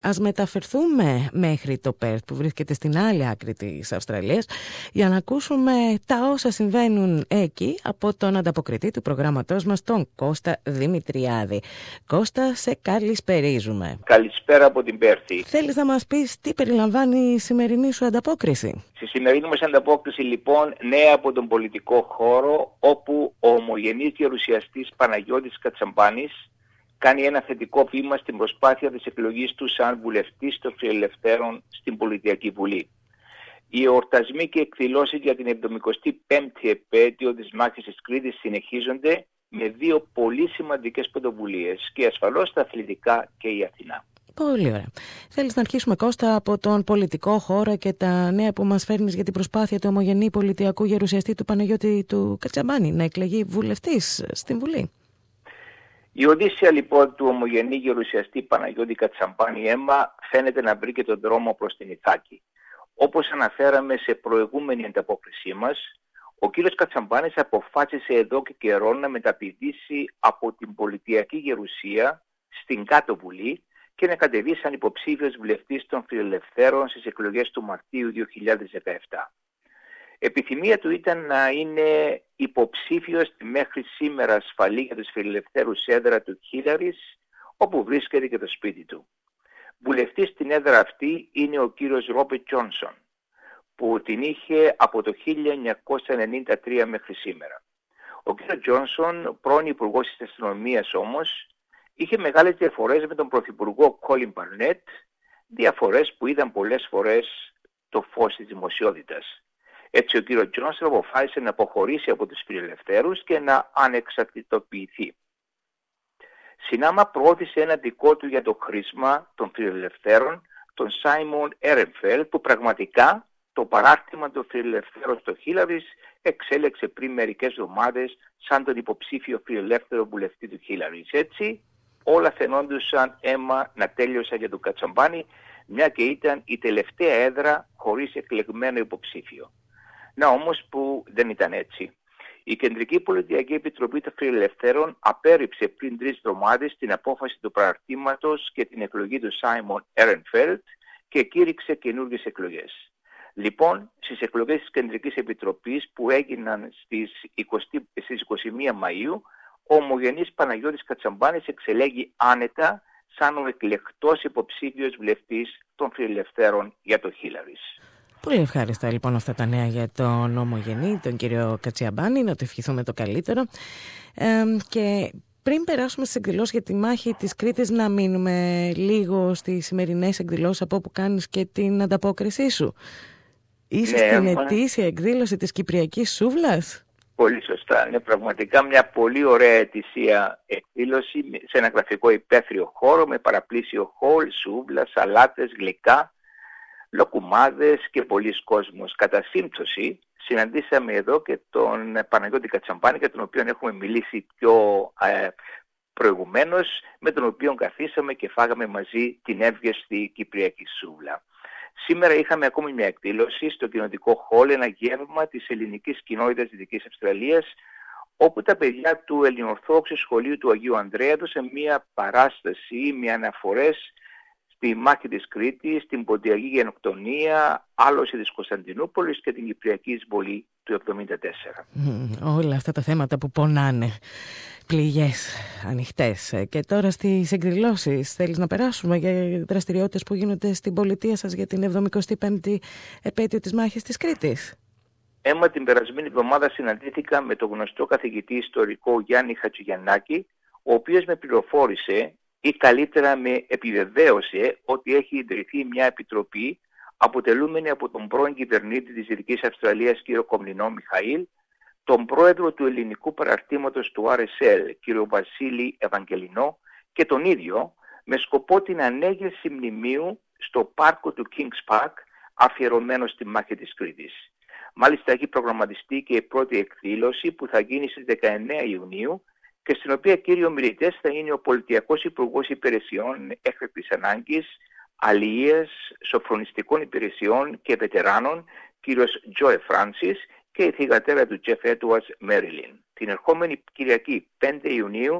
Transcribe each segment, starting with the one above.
Ας μεταφερθούμε μέχρι το Πέρθ που βρίσκεται στην άλλη άκρη της Αυστραλίας για να ακούσουμε τα όσα συμβαίνουν εκεί από τον ανταποκριτή του προγράμματός μας, τον Κώστα Δημητριάδη. Κώστα, σε καλησπερίζουμε. Καλησπέρα από την Πέρθη. Θέλεις να μας πεις τι περιλαμβάνει η σημερινή σου ανταπόκριση? Στη σημερινή μας ανταπόκριση λοιπόν νέα από τον πολιτικό χώρο, όπου ο ομογενής γερουσιαστής Παναγιώτης Κατσαμπάνης κάνει ένα θετικό βήμα στην προσπάθεια της εκλογής του σαν βουλευτής των Φιλελευθέρων στην Πολιτιακή Βουλή. Οι εορτασμοί και εκδηλώσεις για την 75η επέτειο της μάχης της Κρήτης συνεχίζονται με δύο πολύ σημαντικές πρωτοβουλίες και ασφαλώς τα αθλητικά και η Αθηνά. Πολύ ωραία. Θέλεις να αρχίσουμε, Κώστα, από τον πολιτικό χώρο και τα νέα που μας φέρνεις για την προσπάθεια του ομογενή πολιτιακού γερουσιαστή του Παναγιώτη του Κατσαμπάνη να εκλεγεί βουλευτής στην Βουλή? Η οδύσσια λοιπόν του ομογενή γερουσιαστή Παναγιώτη Κατσαμπάνη αίμα φαίνεται να βρήκε τον δρόμο προς την Ιθάκη. Όπως αναφέραμε σε προηγούμενη ανταπόκρισή μας, ο κύριος Κατσαμπάνης αποφάσισε εδώ και καιρό να μεταπηδήσει από την πολιτιακή γερουσία στην Κάτω Βουλή και να κατεβεί σαν υποψήφιος βουλευτής των Φιλελευθέρων στις εκλογές του Μαρτίου 2017. Επιθυμία του ήταν να είναι υποψήφιος στη μέχρι σήμερα ασφαλή για τους φιλελευθέρους έδρα του Χίλαρης, όπου βρίσκεται και το σπίτι του. Βουλευτής στην έδρα αυτή είναι ο κύριος Ρόμπερτ Τζόνσον, που την είχε από το 1993 μέχρι σήμερα. Ο κύριος Τζόνσον, πρώην υπουργός της αστυνομίας όμως, είχε μεγάλες διαφορές με τον πρωθυπουργό Κόλιν Μπαρνέτ, διαφορές που είδαν πολλές φορές το φως της δημοσιότητας. Έτσι ο κύριος Τζόνσον αποφάσισε να αποχωρήσει από τους φιλελευθέρους και να ανεξαρτητοποιηθεί. Συνάμα προώθησε ένα δικό του για το χρήσμα των φιλελευθέρων, τον Σάιμον Έρενφελτ, που πραγματικά το παράρτημα των φιλελευθέρων στο Χίλαρης εξέλεξε πριν μερικές εβδομάδες σαν τον υποψήφιο φιλελεύθερο βουλευτή του Χίλαρης. Έτσι όλα φαινόντουσαν αίμα να τέλειωσαν για τον Κατσαμπάνη, μια και ήταν η τελευταία έδρα χωρίς εκλεγμένο υποψήφιο. Να όμως που δεν ήταν έτσι. Η Κεντρική Πολιτιακή Επιτροπή των Φιλελευθέρων απέρριψε πριν 3 εβδομάδες την απόφαση του παραρτήματος και την εκλογή του Σάιμον Έρενφελτ και κήρυξε καινούργιες εκλογές. Λοιπόν, στις εκλογές της Κεντρικής Επιτροπής που έγιναν στις 21 Μαΐου, ο ομογενής Παναγιώτης Κατσαμπάνης εξελέγει άνετα σαν ο εκλεκτός υποψήφιος βουλευτής των Φιλελευθέρων για το Χίλαρης. Πολύ ευχάριστα λοιπόν αυτά τα νέα για τον ομογενή, τον κύριο Κατσαμπάνη, να του ευχηθούμε το καλύτερο. Και πριν περάσουμε στις εκδηλώσεις για τη μάχη της Κρήτης, να μείνουμε λίγο στις σημερινές εκδηλώσεις από όπου κάνεις και την ανταπόκρισή σου. Είσαι στην ετήσια εκδήλωση της Κυπριακής Σούβλας. Πολύ σωστά. Είναι πραγματικά μια πολύ ωραία ετησία εκδήλωση σε ένα γραφικό υπαίθριο χώρο με παραπλήσιο χολ, σούβλα, σαλάτες, γλυκά, λοκουμάδες και πολλοί κόσμος. Κατά σύμπτωση συναντήσαμε εδώ και τον Παναγιώτη Κατσαμπάνη, για τον οποίο έχουμε μιλήσει πιο προηγουμένως, με τον οποίο καθίσαμε και φάγαμε μαζί την εύγευστη Κυπριακή Σούβλα. Σήμερα είχαμε ακόμη μια εκδήλωση στο κοινοτικό χόλ, ένα γεύμα της ελληνικής κοινότητας Δυτικής Αυστραλίας, όπου τα παιδιά του Ελληνοορθόδοξου Σχολείου του Αγίου Ανδρέα έδωσαν μια παράσταση με αναφορές στη μάχη της Κρήτης, την Ποντιακή Γενοκτονία, άλωση της Κωνσταντινούπολης και την Κυπριακή εισβολή του 1974. Όλα αυτά τα θέματα που πονάνε, πληγές ανοιχτές. Και τώρα στις εκδηλώσεις θέλεις να περάσουμε για δραστηριότητες που γίνονται στην πολιτεία σας για την 75η επέτειο της μάχης της Κρήτης? Την περασμένη εβδομάδα συναντήθηκα με τον γνωστό καθηγητή ιστορικό Γιάννη Χατζηγιαννάκη, ο οποίος με πληροφόρησε ή καλύτερα με επιβεβαίωσε ότι έχει ιδρυθεί μια επιτροπή αποτελούμενη από τον πρώην κυβερνήτη της Δυτικής Αυστραλίας κ. Κομνηνό Μιχαήλ, τον πρόεδρο του ελληνικού παραρτήματος του RSL κ. Βασίλη Ευαγγελινό και τον ίδιο, με σκοπό την ανέγερση μνημείου στο πάρκο του Kings Park αφιερωμένο στη μάχη της Κρήτης. Μάλιστα έχει προγραμματιστεί και η πρώτη εκδήλωση που θα γίνει στις 19 Ιουνίου και στην οποία κύριοι ομιλητές θα είναι ο Πολιτιακός Υπουργός Υπηρεσιών Έκτακτης Ανάγκης, Αλληλείας, Σοφρονιστικών Υπηρεσιών και Βετεράνων, κύριος Τζόε Φράνσις, και η θυγατέρα του Τζεφ Έντουαρτς, Μέριλιν. Την ερχόμενη Κυριακή 5 Ιουνίου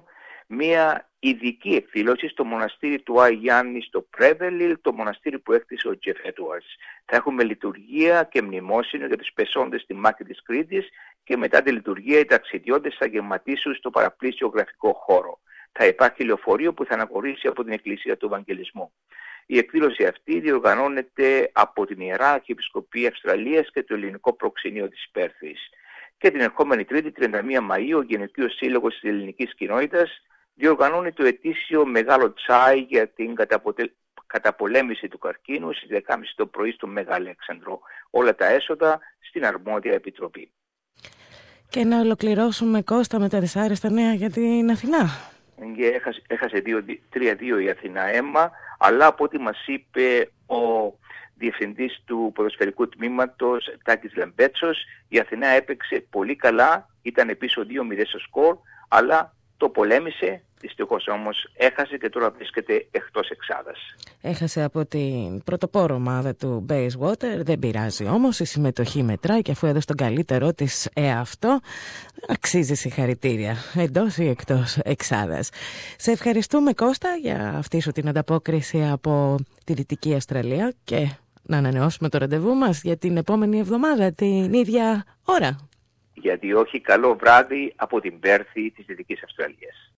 μια ειδική εκδήλωση στο μοναστήρι του Άι Γιάννη στο Πρέβελιλ, το μοναστήρι που έκτισε ο Τζεφ Έντουαρτς. Θα έχουμε λειτουργία και μνημόσυνο για τους πεσόντες στη μάχη της Κρήτης και μετά τη λειτουργία οι ταξιδιώτες θα γεμματίσουν στο παραπλήσιο γραφικό χώρο. Θα υπάρχει λεωφορείο που θα αναχωρήσει από την Εκκλησία του Ευαγγελισμού. Η εκδήλωση αυτή διοργανώνεται από την Ιερά Αρχιεπισκοπή Αυστραλίας και το Ελληνικό Προξενείο της Πέρθης. Και την ερχόμενη Τρίτη, 31 Μαΐου, ο Γενικός Σύλλογος της Ελληνικής Κοινότητας διοργανώνει το ετήσιο Μεγάλο Τσάι για την καταπολέμηση του καρκίνου στις 10.30 το πρωί στο Μεγαλέξανδρο. Όλα τα έσοδα στην αρμόδια επιτροπή. Και να ολοκληρώσουμε, Κώστα, με τα δυσάρεστα νέα για την Αθηνά. Έχασε 3-2 η Αθηνά αίμα, αλλά από ό,τι μας είπε ο διευθυντής του ποδοσφαιρικού τμήματος Τάκης Λεμπέτσος, η Αθηνά έπαιξε πολύ καλά, ήταν πίσω 2-0 στο σκορ, αλλά το πολέμησε, δυστυχώς όμως έχασε και τώρα βρίσκεται εκτός εξάδας. Έχασε από την πρωτοπόρο ομάδα του Bayswater, δεν πειράζει όμως, η συμμετοχή μετράει και αφού έδωσε τον καλύτερό της εαυτό, αξίζει συγχαρητήρια, εντός ή εκτός εξάδας. Σε ευχαριστούμε, Κώστα, για αυτή σου την ανταπόκριση από τη Δυτική Αυστραλία και να ανανεώσουμε το ραντεβού μας για την επόμενη εβδομάδα, την ίδια ώρα. Γιατί όχι, καλό βράδυ από την Πέρθη της Δυτικής Αυστραλίας.